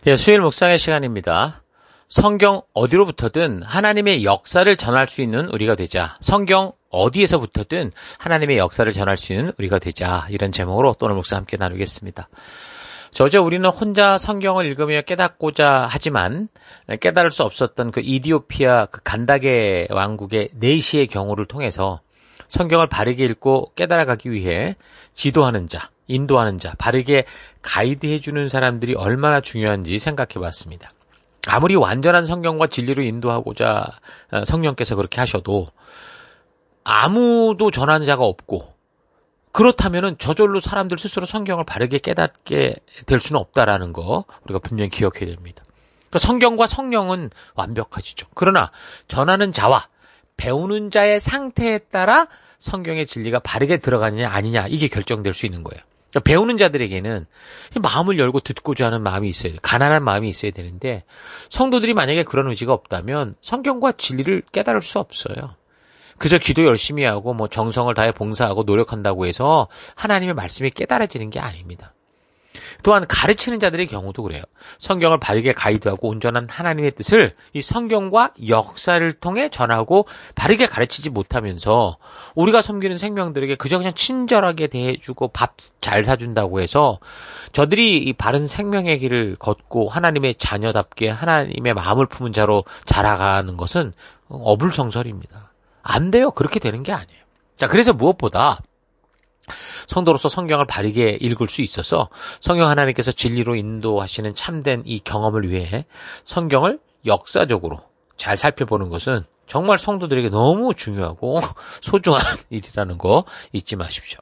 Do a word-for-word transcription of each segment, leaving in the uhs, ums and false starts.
예, 수요일 묵상의 시간입니다. 성경 어디로부터든 하나님의 역사를 전할 수 있는 우리가 되자. 성경 어디에서부터든 하나님의 역사를 전할 수 있는 우리가 되자. 이런 제목으로 오늘 묵상 함께 나누겠습니다. 저저 우리는 혼자 성경을 읽으며 깨닫고자 하지만 깨달을 수 없었던 그 이디오피아 그 간다게 왕국의 네시의 경우를 통해서 성경을 바르게 읽고 깨달아가기 위해 지도하는 자, 인도하는 자, 바르게 가이드해주는 사람들이 얼마나 중요한지 생각해봤습니다. 아무리 완전한 성경과 진리로 인도하고자 성령께서 그렇게 하셔도 아무도 전하는 자가 없고 그렇다면은 저절로 사람들 스스로 성경을 바르게 깨닫게 될 수는 없다라는 거 우리가 분명히 기억해야 됩니다. 그러니까 성경과 성령은 완벽하시죠. 그러나 전하는 자와 배우는 자의 상태에 따라 성경의 진리가 바르게 들어가느냐 아니냐 이게 결정될 수 있는 거예요. 그러니까 배우는 자들에게는 마음을 열고 듣고자 하는 마음이 있어야 돼요. 가난한 마음이 있어야 되는데 성도들이 만약에 그런 의지가 없다면 성경과 진리를 깨달을 수 없어요. 그저 기도 열심히 하고 뭐 정성을 다해 봉사하고 노력한다고 해서 하나님의 말씀이 깨달아지는 게 아닙니다. 또한 가르치는 자들의 경우도 그래요. 성경을 바르게 가이드하고 온전한 하나님의 뜻을 이 성경과 역사를 통해 전하고 바르게 가르치지 못하면서 우리가 섬기는 생명들에게 그저 그냥 친절하게 대해주고 밥 잘 사준다고 해서 저들이 이 바른 생명의 길을 걷고 하나님의 자녀답게 하나님의 마음을 품은 자로 자라가는 것은 어불성설입니다. 안 돼요. 그렇게 되는 게 아니에요. 자, 그래서 무엇보다 성도로서 성경을 바르게 읽을 수 있어서 성령 하나님께서 진리로 인도하시는 참된 이 경험을 위해 성경을 역사적으로 잘 살펴보는 것은 정말 성도들에게 너무 중요하고 소중한 일이라는 거 잊지 마십시오.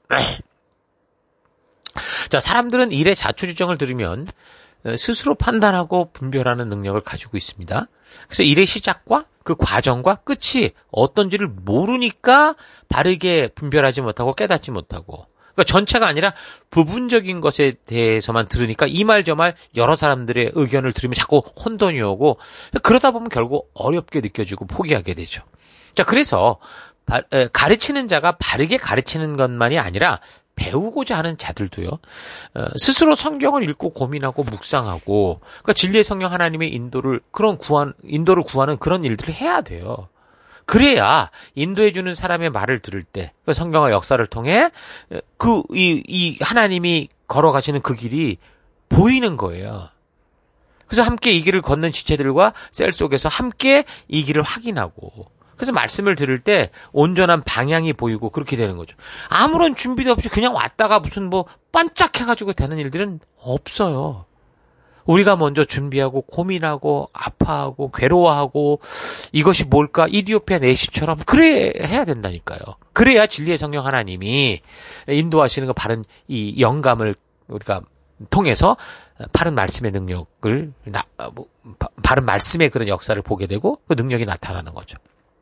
자, 사람들은 일의 자초지정을 들으면 스스로 판단하고 분별하는 능력을 가지고 있습니다. 그래서 일의 시작과 그 과정과 끝이 어떤지를 모르니까 바르게 분별하지 못하고 깨닫지 못하고, 그러니까 전체가 아니라 부분적인 것에 대해서만 들으니까 이 말 저 말 여러 사람들의 의견을 들으면 자꾸 혼돈이 오고 그러다 보면 결국 어렵게 느껴지고 포기하게 되죠. 자, 그래서 바, 에, 가르치는 자가 바르게 가르치는 것만이 아니라 배우고자 하는 자들도요, 어, 스스로 성경을 읽고 고민하고 묵상하고, 그러니까 진리의 성령 하나님의 인도를, 그런 구한, 인도를 구하는 그런 일들을 해야 돼요. 그래야 인도해주는 사람의 말을 들을 때, 그 성경의 역사를 통해, 그, 이, 이 하나님이 걸어가시는 그 길이 보이는 거예요. 그래서 함께 이 길을 걷는 지체들과 셀 속에서 함께 이 길을 확인하고, 그래서 말씀을 들을 때 온전한 방향이 보이고 그렇게 되는 거죠. 아무런 준비도 없이 그냥 왔다가 무슨 뭐 반짝해가지고 되는 일들은 없어요. 우리가 먼저 준비하고 고민하고 아파하고 괴로워하고 이것이 뭘까 이디오피아 네시처럼 그래 해야 된다니까요. 그래야 진리의 성령 하나님이 인도하시는 그 바른 이 영감을 우리가 통해서 바른 말씀의 능력을 나, 뭐, 바른 말씀의 그런 역사를 보게 되고 그 능력이 나타나는 거죠.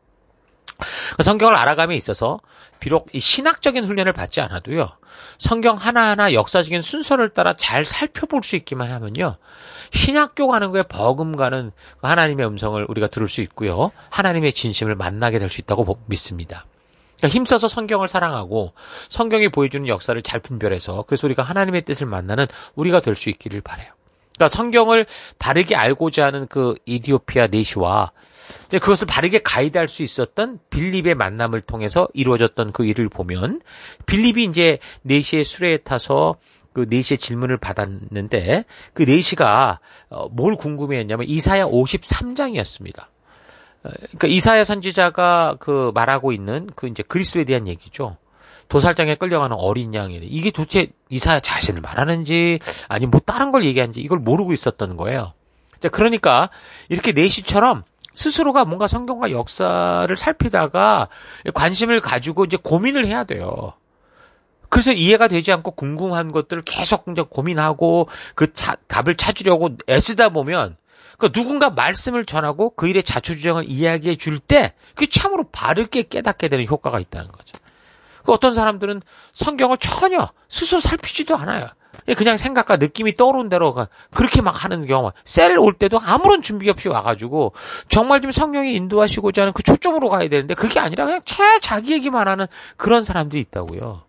성경을 알아감에 있어서 비록 이 신학적인 훈련을 받지 않아도요, 성경 하나하나 역사적인 순서를 따라 잘 살펴볼 수 있기만 하면요, 신학교 가는 거에 버금가는 하나님의 음성을 우리가 들을 수 있고요, 하나님의 진심을 만나게 될 수 있다고 믿습니다. 그러니까 힘써서 성경을 사랑하고 성경이 보여주는 역사를 잘 분별해서 그래서 우리가 하나님의 뜻을 만나는 우리가 될 수 있기를 바라요. 그러니까 성경을 바르게 알고자 하는 그 이디오피아 네시와 그것을 바르게 가이드할 수 있었던 빌립의 만남을 통해서 이루어졌던 그 일을 보면, 빌립이 이제 네시의 수레에 타서 그 네시의 질문을 받았는데 그 네시가 뭘 궁금해했냐면 이사야 오십삼 장이었습니다. 그러니까 이사야 선지자가 그 말하고 있는 그 이제 그리스도에 대한 얘기죠. 도살장에 끌려가는 어린 양에 이게 도대체 이사야 자신을 말하는지 아니면 뭐 다른 걸 얘기하는지 이걸 모르고 있었던 거예요. 자, 그러니까 이렇게 네시처럼 스스로가 뭔가 성경과 역사를 살피다가 관심을 가지고 이제 고민을 해야 돼요. 그래서 이해가 되지 않고 궁금한 것들을 계속 이제 고민하고 그 차, 답을 찾으려고 애쓰다 보면 그 누군가 말씀을 전하고 그 일의 자초지정을 이야기해 줄 때 그게 참으로 바르게 깨닫게 되는 효과가 있다는 거죠. 그 어떤 사람들은 성경을 전혀 스스로 살피지도 않아요. 그냥 생각과 느낌이 떠오른 대로 그렇게 막 하는 경우, 셀 올 때도 아무런 준비 없이 와가지고 정말 좀 성령이 인도하시고자 하는 그 초점으로 가야 되는데 그게 아니라 그냥 채 자기 얘기만 하는 그런 사람들이 있다고요.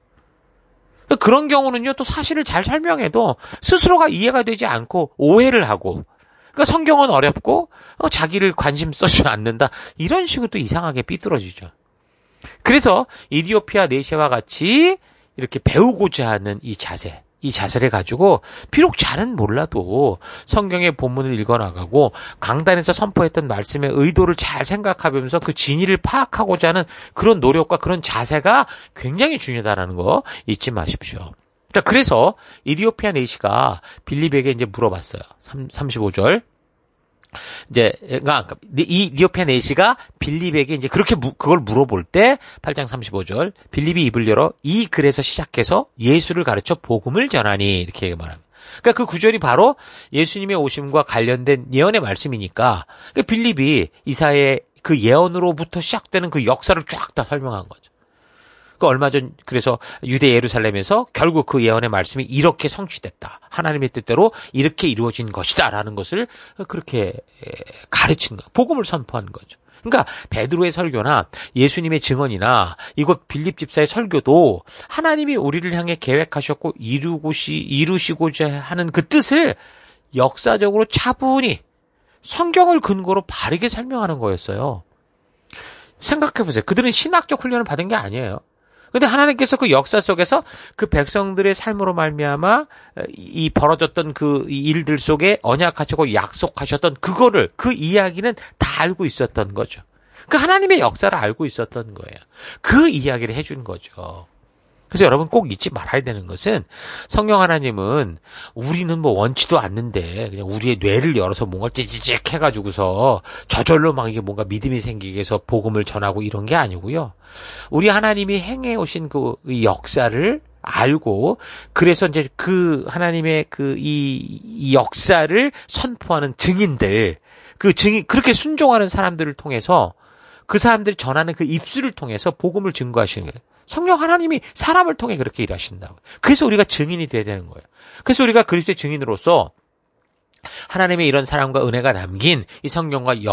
그런 경우는요, 또 사실을 잘 설명해도 스스로가 이해가 되지 않고 오해를 하고 그러니까 성경은 어렵고 어, 자기를 관심 써주지 않는다. 이런 식으로 또 이상하게 삐뚤어지죠. 그래서 이디오피아 내시와 같이 이렇게 배우고자 하는 이 자세, 이 자세를 가지고 비록 잘은 몰라도 성경의 본문을 읽어나가고 강단에서 선포했던 말씀의 의도를 잘 생각하면서 그 진리를 파악하고자 하는 그런 노력과 그런 자세가 굉장히 중요하다는 거 잊지 마십시오. 자, 그래서 이디오피아 내시가 빌립에게 이제 물어봤어요. 삼십오 절. 이제, 그러니까 이 이디오피아 내시가 빌립에게 이제 그렇게 무, 그걸 물어볼 때 팔 장 삼십오 절 빌립이 입을 열어 이 글에서 시작해서 예수를 가르쳐 복음을 전하니 이렇게 말합니다. 그러니까 그 구절이 바로 예수님의 오심과 관련된 예언의 말씀이니까 그러니까 빌립이 이사야의 그 예언으로부터 시작되는 그 역사를 쫙 다 설명한 거죠. 그 얼마 전 그래서 유대 예루살렘에서 결국 그 예언의 말씀이 이렇게 성취됐다. 하나님의 뜻대로 이렇게 이루어진 것이다라는 것을 그렇게 가르친 거, 복음을 선포한 거죠. 그러니까 베드로의 설교나 예수님의 증언이나 이곳 빌립 집사의 설교도 하나님이 우리를 향해 계획하셨고 이루고시 이루시고자 하는 그 뜻을 역사적으로 차분히 성경을 근거로 바르게 설명하는 거였어요. 생각해 보세요. 그들은 신학적 훈련을 받은 게 아니에요. 근데 하나님께서 그 역사 속에서 그 백성들의 삶으로 말미암아 이 벌어졌던 그 일들 속에 언약하시고 약속하셨던 그거를 그 이야기는 다 알고 있었던 거죠. 그 하나님의 역사를 알고 있었던 거예요. 그 이야기를 해준 거죠. 그래서 여러분 꼭 잊지 말아야 되는 것은 성령 하나님은 우리는 뭐 원치도 않는데 그냥 우리의 뇌를 열어서 뭔가 찌찌직 해가지고서 저절로 막 이게 뭔가 믿음이 생기게 해서 복음을 전하고 이런 게 아니고요. 우리 하나님이 행해 오신 그 역사를 알고 그래서 이제 그 하나님의 그 이 역사를 선포하는 증인들 그 증인 그렇게 순종하는 사람들을 통해서 그 사람들이 전하는 그 입술을 통해서 복음을 증거하시는 거예요. 성령 하나님이 사람을 통해 그렇게 일하신다고. 그래서 우리가 증인이 돼야 되는 거예요. 그래서 우리가 그리스도의 증인으로서 하나님의 이런 사랑과 은혜가 담긴 이 성경과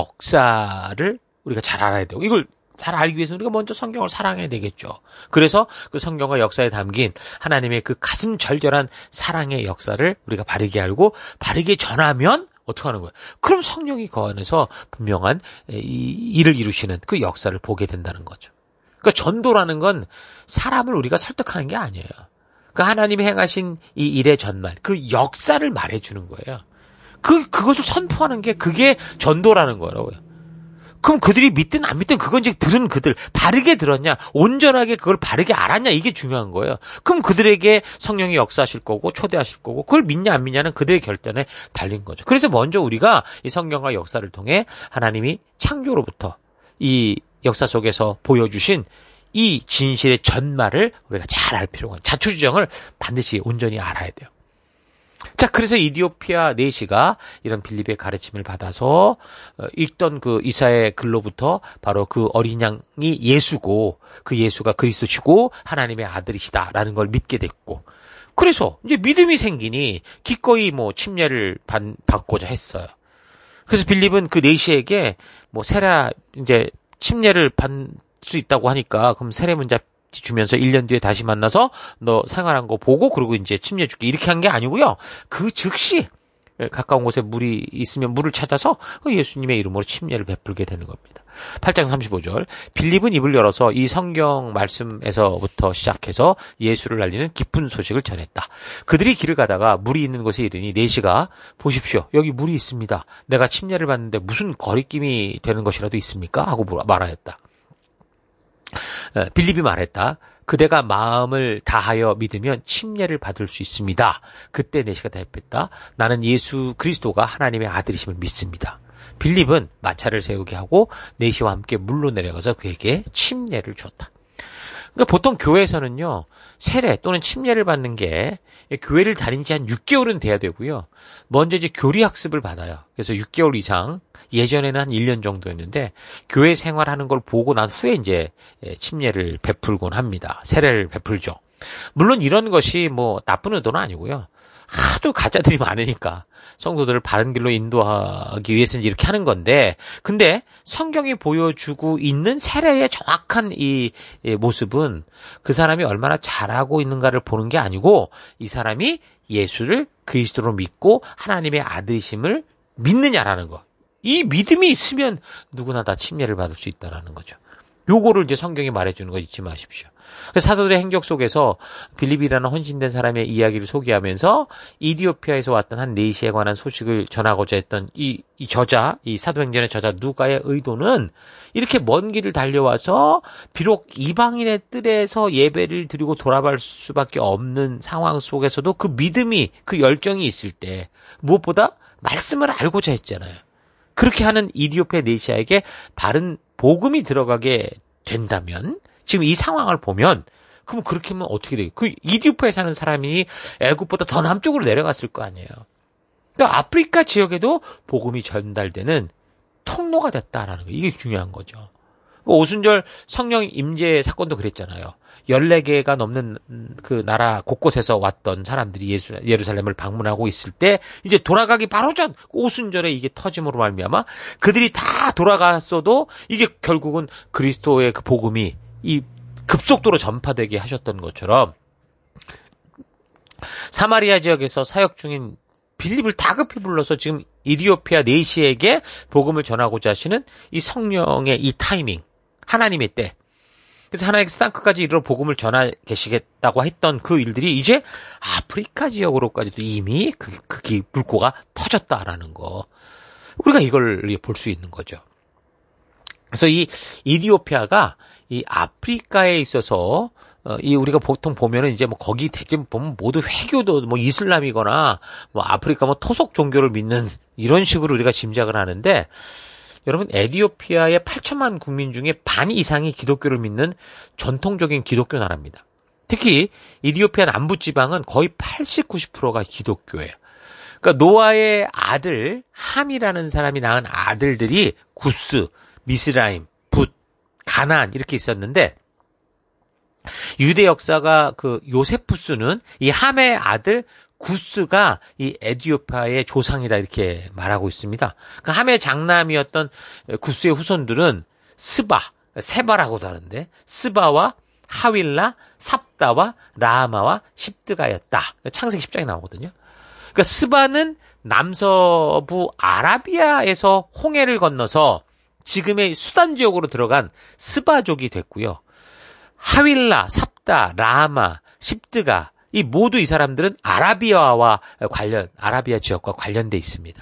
역사를 우리가 잘 알아야 되고 이걸 잘 알기 위해서 우리가 먼저 성경을 사랑해야 되겠죠. 그래서 그 성경과 역사에 담긴 하나님의 그 가슴 절절한 사랑의 역사를 우리가 바르게 알고 바르게 전하면 어떻게 하는 거예요? 그럼 성령이 그 안에서 분명한 이 일을 이루시는 그 역사를 보게 된다는 거죠. 그러니까 전도라는 건 사람을 우리가 설득하는 게 아니에요. 그 하나님이 행하신 이 일의 전말, 그 역사를 말해주는 거예요. 그, 그것을 선포하는 게 그게 전도라는 거라고요. 그럼 그들이 믿든 안 믿든 그건 이제 들은 그들, 바르게 들었냐, 온전하게 그걸 바르게 알았냐, 이게 중요한 거예요. 그럼 그들에게 성령이 역사하실 거고, 초대하실 거고, 그걸 믿냐 안 믿냐는 그들의 결단에 달린 거죠. 그래서 먼저 우리가 이 성경과 역사를 통해 하나님이 창조로부터 이 역사 속에서 보여주신 이 진실의 전말을 우리가 잘 알 필요가 있어요. 자초지정을 반드시 온전히 알아야 돼요. 자, 그래서 이디오피아 내시가 이런 빌립의 가르침을 받아서 읽던 그 이사야의 글로부터 바로 그 어린 양이 예수고 그 예수가 그리스도시고 하나님의 아들이시다라는 걸 믿게 됐고 그래서 이제 믿음이 생기니 기꺼이 뭐 침례를 받, 받고자 했어요. 그래서 빌립은 그 내시에게 뭐 세례 이제 침례를 받을 수 있다고 하니까 그럼 세례 문자 주면서 일 년 뒤에 다시 만나서 너 생활한 거 보고 그러고 이제 침례 줄게 이렇게 한 게 아니고요. 그 즉시 가까운 곳에 물이 있으면 물을 찾아서 예수님의 이름으로 침례를 베풀게 되는 겁니다. 팔 장 삼십오 절 빌립은 입을 열어서 이 성경 말씀에서부터 시작해서 예수를 알리는 기쁜 소식을 전했다. 그들이 길을 가다가 물이 있는 곳에 이르니 내시가 보십시오. 여기 물이 있습니다. 내가 침례를 받는데 무슨 거리낌이 되는 것이라도 있습니까? 하고 말하였다. 빌립이 말했다. 그대가 마음을 다하여 믿으면 침례를 받을 수 있습니다. 그때 내시가 대답했다. 나는 예수 그리스도가 하나님의 아들이심을 믿습니다. 빌립은 마차를 세우게 하고 내시와 함께 물로 내려가서 그에게 침례를 줬다. 그러니까 보통 교회에서는요, 세례 또는 침례를 받는 게 교회를 다닌 지 한 육 개월은 돼야 되고요. 먼저 이제 교리 학습을 받아요. 그래서 육 개월 이상, 예전에는 한 일 년 정도였는데, 교회 생활하는 걸 보고 난 후에 이제 침례를 베풀곤 합니다. 세례를 베풀죠. 물론 이런 것이 뭐 나쁜 의도는 아니고요. 하도 가짜들이 많으니까 성도들을 바른 길로 인도하기 위해서는 이렇게 하는 건데, 근데 성경이 보여주고 있는 세례의 정확한 이 모습은 그 사람이 얼마나 잘하고 있는가를 보는 게 아니고 이 사람이 예수를 그리스도로 믿고 하나님의 아들이심을 믿느냐라는 거. 이 믿음이 있으면 누구나 다 침례를 받을 수 있다라는 거죠. 요거를 이제 성경이 말해주는 거 잊지 마십시오. 사도들의 행적 속에서 빌립이라는 헌신된 사람의 이야기를 소개하면서 이디오피아에서 왔던 한 내시에 관한 소식을 전하고자 했던 이, 이 저자, 이 사도행전의 저자 누가의 의도는 이렇게 먼 길을 달려와서 비록 이방인의 뜰에서 예배를 드리고 돌아갈 수밖에 없는 상황 속에서도 그 믿음이, 그 열정이 있을 때 무엇보다 말씀을 알고자 했잖아요. 그렇게 하는 이디오피아 내시아에게 바른 복음이 들어가게 된다면 지금 이 상황을 보면 그럼 그렇게 하면 어떻게 돼요? 그 이디오피아에 사는 사람이 애굽보다 더 남쪽으로 내려갔을 거 아니에요. 그러니까 아프리카 지역에도 복음이 전달되는 통로가 됐다라는 거. 이게 중요한 거죠. 오순절 성령 임재 사건도 그랬잖아요. 열네 개가 넘는 그 나라 곳곳에서 왔던 사람들이 예수, 예루살렘을 방문하고 있을 때 이제 돌아가기 바로 전 오순절에 이게 터짐으로 말미암아 그들이 다 돌아갔어도 이게 결국은 그리스도의 그 복음이 이 급속도로 전파되게 하셨던 것처럼 사마리아 지역에서 사역 중인 빌립을 다급히 불러서 지금 이디오피아 내시에게 복음을 전하고자 하시는 이 성령의 이 타이밍, 하나님의 때. 그래서 하나님께서 땅끝까지 이르러 복음을 전하 계시겠다고 했던 그 일들이 이제 아프리카 지역으로까지도 이미 그, 그 물꼬가 터졌다라는 거. 우리가 이걸 볼 수 있는 거죠. 그래서 이 이디오피아가 이 아프리카에 있어서 어, 이 우리가 보통 보면은 이제 뭐 거기 대부분 보면 모두 회교도 뭐 이슬람이거나 뭐 아프리카 뭐 토속 종교를 믿는 이런 식으로 우리가 짐작을 하는데 여러분 에티오피아의 팔천만 국민 중에 반 이상이 기독교를 믿는 전통적인 기독교 나라입니다. 특히 이디오피아 남부 지방은 거의 팔십, 구십 퍼센트가 기독교예요. 그러니까 노아의 아들 함이라는 사람이 낳은 아들들이 구스, 미스라임, 붓, 가나안 이렇게 있었는데 유대 역사가 그 요세푸스는 이 함의 아들 구스가 이 에티오피아의 조상이다 이렇게 말하고 있습니다. 그 함의 장남이었던 구스의 후손들은 스바, 세바라고도 하는데 스바와 하윌라, 삽다와 라마와 십드가였다. 창세기 십 장에 나오거든요. 그러니까 스바는 남서부 아라비아에서 홍해를 건너서 지금의 수단 지역으로 들어간 스바족이 됐고요. 하윌라, 삽다, 라마, 십드가 이 모두 이 사람들은 아라비아와 관련, 아라비아 지역과 관련돼 있습니다.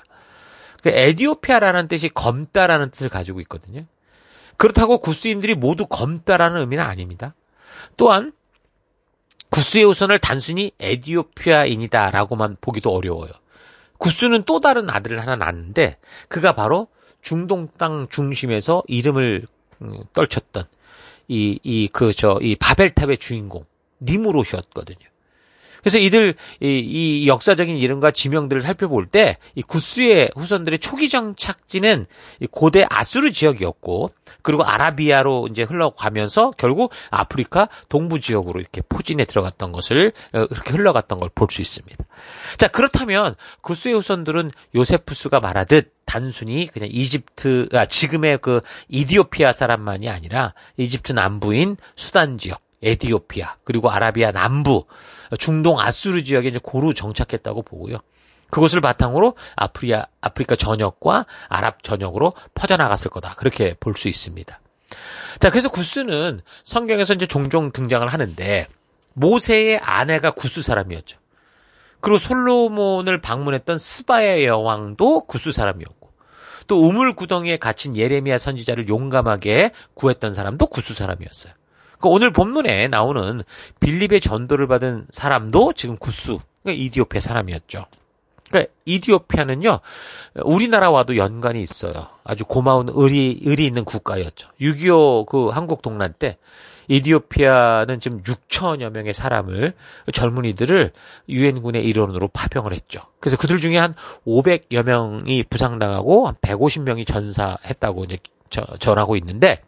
에티오피아라는 뜻이 검다라는 뜻을 가지고 있거든요. 그렇다고 구스인들이 모두 검다라는 의미는 아닙니다. 또한 구스의 후손을 단순히 에티오피아인이다라고만 보기도 어려워요. 구스는 또 다른 아들을 하나 낳았는데 그가 바로 중동 땅 중심에서 이름을 떨쳤던 이, 이, 그, 저, 이 바벨탑의 주인공, 니무롯이었거든요. 그래서 이들, 이, 이 역사적인 이름과 지명들을 살펴볼 때, 이 구스의 후손들의 초기 정착지는 이 고대 아수르 지역이었고, 그리고 아라비아로 이제 흘러가면서 결국 아프리카 동부 지역으로 이렇게 포진해 들어갔던 것을, 이렇게 흘러갔던 걸 볼 수 있습니다. 자, 그렇다면 구스의 후손들은 요세푸스가 말하듯 단순히 그냥 이집트, 아, 지금의 그 이디오피아 사람만이 아니라 이집트 남부인 수단 지역, 에티오피아, 그리고 아라비아 남부, 중동 아수르 지역에 이제 고루 정착했다고 보고요. 그것을 바탕으로 아프리아, 아프리카 전역과 아랍 전역으로 퍼져나갔을 거다. 그렇게 볼 수 있습니다. 자, 그래서 구스는 성경에서 이제 종종 등장을 하는데, 모세의 아내가 구스 사람이었죠. 그리고 솔로몬을 방문했던 스바의 여왕도 구스 사람이었고, 또 우물 구덩이에 갇힌 예레미야 선지자를 용감하게 구했던 사람도 구스 사람이었어요. 그러니까 오늘 본문에 나오는 빌립의 전도를 받은 사람도 지금 구스, 그러니까 이디오피아 사람이었죠. 그러니까 이디오피아는요, 우리나라와도 연관이 있어요. 아주 고마운 의리, 의리 있는 국가였죠. 육이오 그 한국 동란 때 이디오피아는 지금 육천여 명의 사람을, 젊은이들을 유엔군의 일원으로 파병을 했죠. 그래서 그들 중에 한 오백여 명이 부상당하고 한 백오십 명이 전사했다고 이제 저, 전하고 있는데,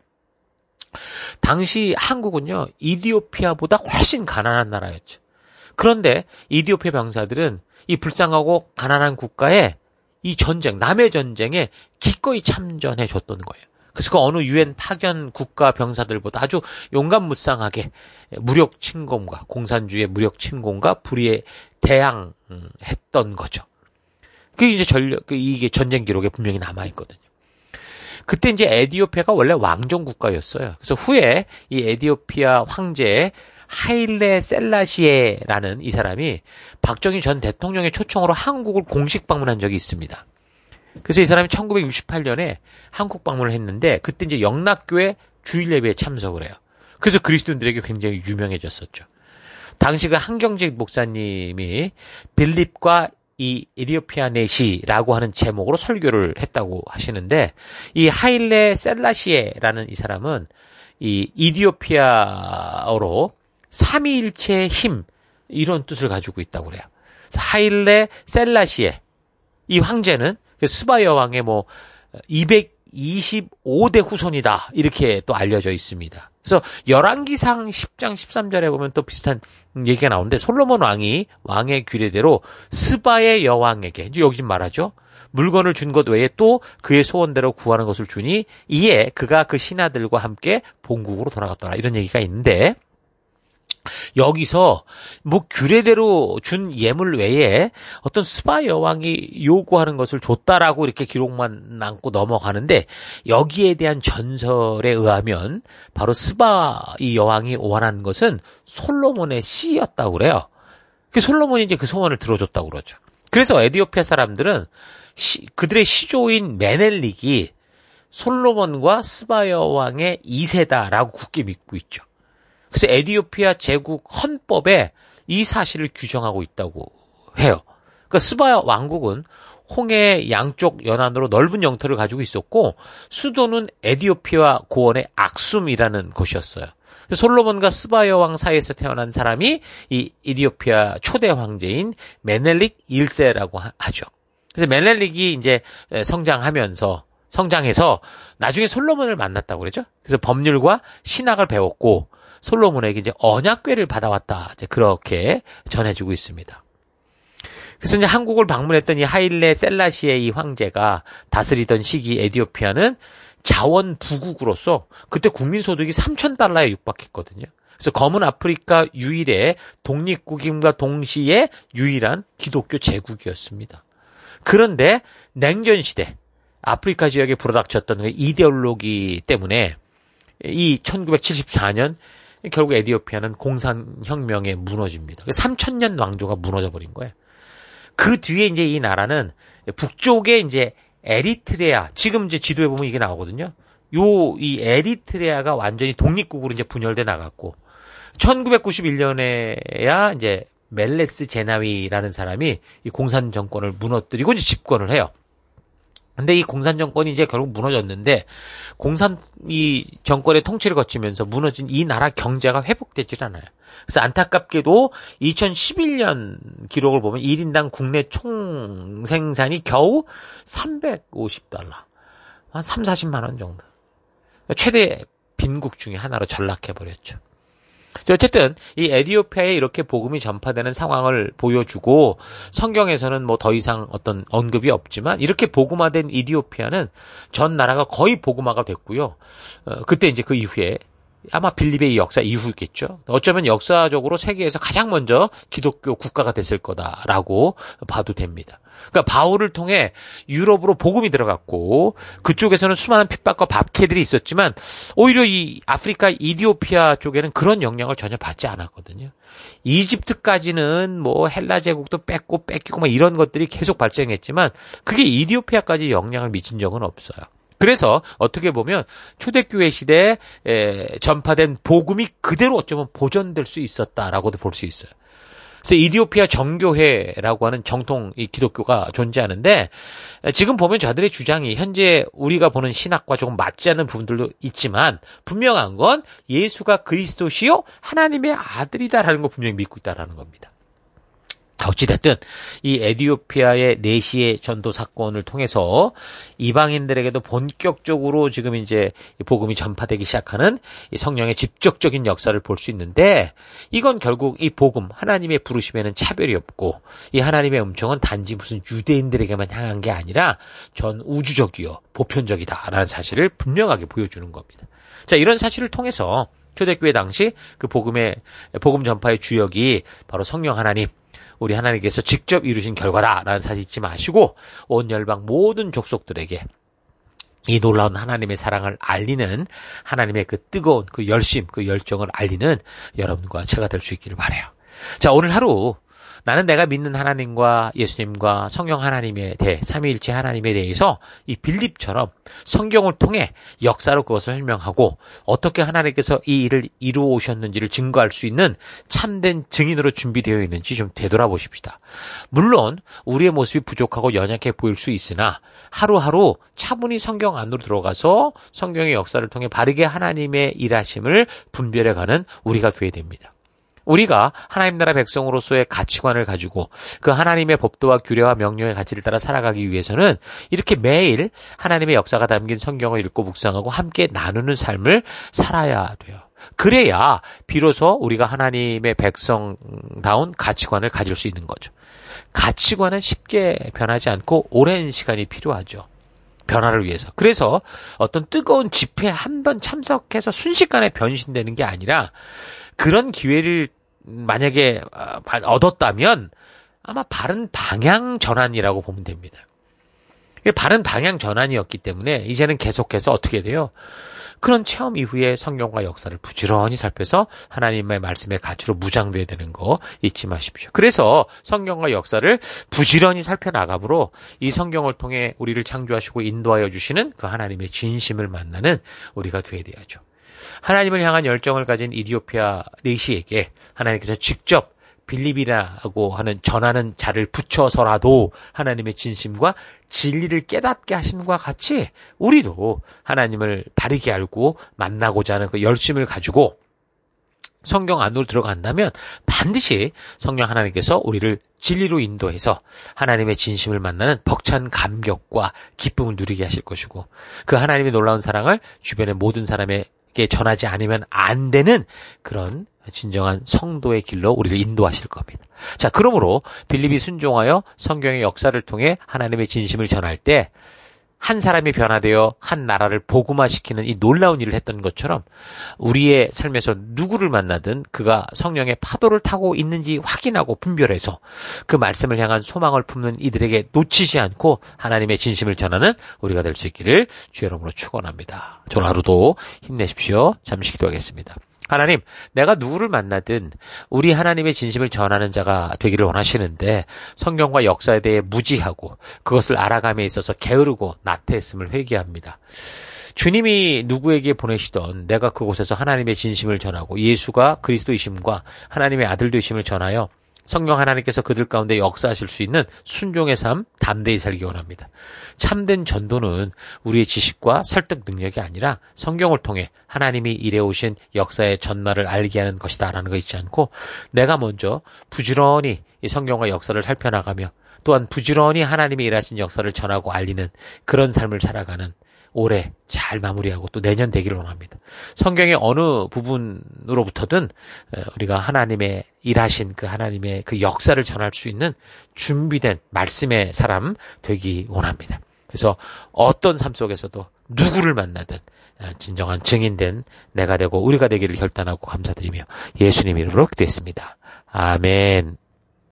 당시 한국은요, 이디오피아보다 훨씬 가난한 나라였죠. 그런데 이디오피아 병사들은 이 불쌍하고 가난한 국가에 이 전쟁, 남의 전쟁에 기꺼이 참전해 줬던 거예요. 그래서 그 어느 유엔 파견 국가 병사들보다 아주 용감무쌍하게 무력 침공과 공산주의 무력 침공과 불의에 대항했던 거죠. 그게 이제 전력, 그 이게 전쟁 기록에 분명히 남아있거든요. 그때 이제 에디오피아가 원래 왕정 국가였어요. 그래서 후에 이 에디오피아 황제 하일레 셀라시에라는 이 사람이 박정희 전 대통령의 초청으로 한국을 공식 방문한 적이 있습니다. 그래서 이 사람이 천구백육십팔 년에 한국 방문을 했는데 그때 이제 영락교회 주일 예배에 참석을 해요. 그래서 그리스도인들에게 굉장히 유명해졌었죠. 당시 그 한경직 목사님이 빌립과 이 에디오피아 내시라고 하는 제목으로 설교를 했다고 하시는데 이 하일레 셀라시에라는 이 사람은 이 이디오피아어로 삼위일체의 힘 이런 뜻을 가지고 있다고 그래요. 하일레 셀라시에 이 황제는 스바 여왕의 뭐 이백이십오 대 후손이다 이렇게 또 알려져 있습니다. 그래서 열왕기상 십 장 십삼 절에 보면 또 비슷한 얘기가 나오는데 솔로몬 왕이 왕의 규례대로 스바의 여왕에게 이제 여기 말하죠. 물건을 준 것 외에 또 그의 소원대로 구하는 것을 주니 이에 그가 그 신하들과 함께 본국으로 돌아갔더라 이런 얘기가 있는데 여기서 뭐 규례대로 준 예물 외에 어떤 스바 여왕이 요구하는 것을 줬다라고 이렇게 기록만 남고 넘어가는데 여기에 대한 전설에 의하면 바로 스바 이 여왕이 원한 것은 솔로몬의 씨였다고 그래요. 그 솔로몬이 이제 그 소원을 들어줬다고 그러죠. 그래서 에디오피아 사람들은 시, 그들의 시조인 메넬릭이 솔로몬과 스바 여왕의 이 세다라고 굳게 믿고 있죠. 그래서 에디오피아 제국 헌법에 이 사실을 규정하고 있다고 해요. 그러니까 스바 왕국은 홍해 양쪽 연안으로 넓은 영토를 가지고 있었고 수도는 에디오피아 고원의 악숨이라는 곳이었어요. 솔로몬과 스바 여왕 사이에서 태어난 사람이 이 에디오피아 초대 황제인 메넬릭 일 세라고 하죠. 그래서 메넬릭이 이제 성장하면서 성장해서 나중에 솔로몬을 만났다고 그러죠. 그래서 법률과 신학을 배웠고 솔로몬에게 이제 언약궤를 받아왔다. 이제 그렇게 전해지고 있습니다. 그래서 이제 한국을 방문했던 이 하일레 셀라시의 이 황제가 다스리던 시기 에디오피아는 자원 부국으로서 그때 국민소득이 삼천 달러에 육박했거든요. 그래서 검은 아프리카 유일의 독립국임과 동시에 유일한 기독교 제국이었습니다. 그런데 냉전시대 아프리카 지역에 불어닥쳤던 그 이데올로기 때문에 이 천구백칠십사 년 결국 에디오피아는 공산혁명에 무너집니다. 삼천 년 왕조가 무너져 버린 거예요. 그 뒤에 이제 이 나라는 북쪽에 이제 에리트레아, 지금 이제 지도에 보면 이게 나오거든요. 요, 이 에리트레아가 완전히 독립국으로 이제 분열돼 나갔고, 천구백구십일 년에야 이제 멜레스 제나위라는 사람이 이 공산 정권을 무너뜨리고 이제 집권을 해요. 근데 이 공산 정권이 이제 결국 무너졌는데 공산 이 정권의 통치를 거치면서 무너진 이 나라 경제가 회복되질 않아요. 그래서 안타깝게도 이천십일 년 기록을 보면 일 인당 국내 총 생산이 겨우 삼백오십 달러. 한 삼, 사십만 원 정도. 최대 빈국 중에 하나로 전락해버렸죠. 어쨌든 이 에디오피아에 이렇게 복음이 전파되는 상황을 보여주고 성경에서는 뭐 더 이상 어떤 언급이 없지만 이렇게 복음화된 이디오피아는 전 나라가 거의 복음화가 됐고요. 어, 그때 이제 그 이후에 아마 빌립의 역사 이후겠죠. 어쩌면 역사적으로 세계에서 가장 먼저 기독교 국가가 됐을 거다라고 봐도 됩니다. 그러니까 바울을 통해 유럽으로 복음이 들어갔고 그쪽에서는 수많은 핍박과 박해들이 있었지만 오히려 이 아프리카 이디오피아 쪽에는 그런 영향을 전혀 받지 않았거든요. 이집트까지는 뭐 헬라 제국도 뺏고 뺏기고 막 이런 것들이 계속 발생했지만 그게 이디오피아까지 영향을 미친 적은 없어요. 그래서 어떻게 보면 초대교회 시대에 전파된 복음이 그대로 어쩌면 보존될 수 있었다라고도 볼 수 있어요. 그래서 이디오피아 정교회라고 하는 정통 이 기독교가 존재하는데 지금 보면 저들의 주장이 현재 우리가 보는 신학과 조금 맞지 않는 부분들도 있지만 분명한 건 예수가 그리스도시요 하나님의 아들이다라는 거 분명히 믿고 있다라는 겁니다. 어찌됐든 이 에디오피아의 내시의 전도 사건을 통해서 이방인들에게도 본격적으로 지금 이제 복음이 전파되기 시작하는 이 성령의 직접적인 역사를 볼 수 있는데 이건 결국 이 복음 하나님의 부르심에는 차별이 없고 이 하나님의 음성은 단지 무슨 유대인들에게만 향한 게 아니라 전 우주적이요 보편적이다라는 사실을 분명하게 보여주는 겁니다. 자, 이런 사실을 통해서 초대교회 당시 그 복음의 복음 전파의 주역이 바로 성령 하나님 우리 하나님께서 직접 이루신 결과다라는 사실 잊지 마시고 온 열방 모든 족속들에게 이 놀라운 하나님의 사랑을 알리는 하나님의 그 뜨거운 그 열심, 그 열정을 알리는 여러분과 제가 될 수 있기를 바라요. 자, 오늘 하루 나는 내가 믿는 하나님과 예수님과 성령 하나님에 대해 삼위일체 하나님에 대해서 이 빌립처럼 성경을 통해 역사로 그것을 설명하고 어떻게 하나님께서 이 일을 이루어 오셨는지를 증거할 수 있는 참된 증인으로 준비되어 있는지 좀 되돌아보십시다. 물론 우리의 모습이 부족하고 연약해 보일 수 있으나 하루하루 차분히 성경 안으로 들어가서 성경의 역사를 통해 바르게 하나님의 일하심을 분별해가는 우리가 되어야 됩니다. 우리가 하나님 나라 백성으로서의 가치관을 가지고 그 하나님의 법도와 규례와 명령의 가치를 따라 살아가기 위해서는 이렇게 매일 하나님의 역사가 담긴 성경을 읽고 묵상하고 함께 나누는 삶을 살아야 돼요. 그래야 비로소 우리가 하나님의 백성다운 가치관을 가질 수 있는 거죠. 가치관은 쉽게 변하지 않고 오랜 시간이 필요하죠. 변화를 위해서. 그래서 어떤 뜨거운 집회에 한 번 참석해서 순식간에 변신되는 게 아니라 그런 기회를 만약에 얻었다면 아마 바른 방향 전환이라고 보면 됩니다. 바른 방향 전환이었기 때문에 이제는 계속해서 어떻게 돼요? 그런 체험 이후에 성경과 역사를 부지런히 살펴서 하나님의 말씀의 가치로 무장돼야 되는 거 잊지 마십시오. 그래서 성경과 역사를 부지런히 살펴나가므로 이 성경을 통해 우리를 창조하시고 인도하여 주시는 그 하나님의 진심을 만나는 우리가 되어야 돼야죠. 하나님을 향한 열정을 가진 이디오피아 내시에게 하나님께서 직접 빌립이라고 하는 전하는 자를 붙여서라도 하나님의 진심과 진리를 깨닫게 하심과 같이 우리도 하나님을 바르게 알고 만나고자 하는 그 열심을 가지고 성경 안으로 들어간다면 반드시 성령 하나님께서 우리를 진리로 인도해서 하나님의 진심을 만나는 벅찬 감격과 기쁨을 누리게 하실 것이고 그 하나님의 놀라운 사랑을 주변의 모든 사람에게 전하지 않으면 안 되는 그런 진정한 성도의 길로 우리를 인도하실 겁니다. 자, 그러므로 빌립이 순종하여 성경의 역사를 통해 하나님의 진심을 전할 때 한 사람이 변화되어 한 나라를 복음화시키는 이 놀라운 일을 했던 것처럼 우리의 삶에서 누구를 만나든 그가 성령의 파도를 타고 있는지 확인하고 분별해서 그 말씀을 향한 소망을 품는 이들에게 놓치지 않고 하나님의 진심을 전하는 우리가 될 수 있기를 주의 이름으로 축원합니다. 오늘 하루도 힘내십시오. 잠시 기도하겠습니다. 하나님, 내가 누구를 만나든 우리 하나님의 진심을 전하는 자가 되기를 원하시는데 성경과 역사에 대해 무지하고 그것을 알아감에 있어서 게으르고 나태했음을 회개합니다. 주님이 누구에게 보내시던 내가 그곳에서 하나님의 진심을 전하고 예수가 그리스도이심과 하나님의 아들 되심을 전하여 성령 하나님께서 그들 가운데 역사하실 수 있는 순종의 삶 담대히 살기 원합니다. 참된 전도는 우리의 지식과 설득 능력이 아니라 성경을 통해 하나님이 일해오신 역사의 전말을 알게 하는 것이다라는 거 잊지 않고 내가 먼저 부지런히 이 성경과 역사를 살펴나가며 또한 부지런히 하나님이 일하신 역사를 전하고 알리는 그런 삶을 살아가는 올해 잘 마무리하고 또 내년 되기를 원합니다. 성경의 어느 부분으로부터든 우리가 하나님의 일하신 그 하나님의 그 역사를 전할 수 있는 준비된 말씀의 사람 되기 원합니다. 그래서 어떤 삶 속에서도 누구를 만나든 진정한 증인된 내가 되고 우리가 되기를 결단하고 감사드리며 예수님 이름으로 기도했습니다. 아멘.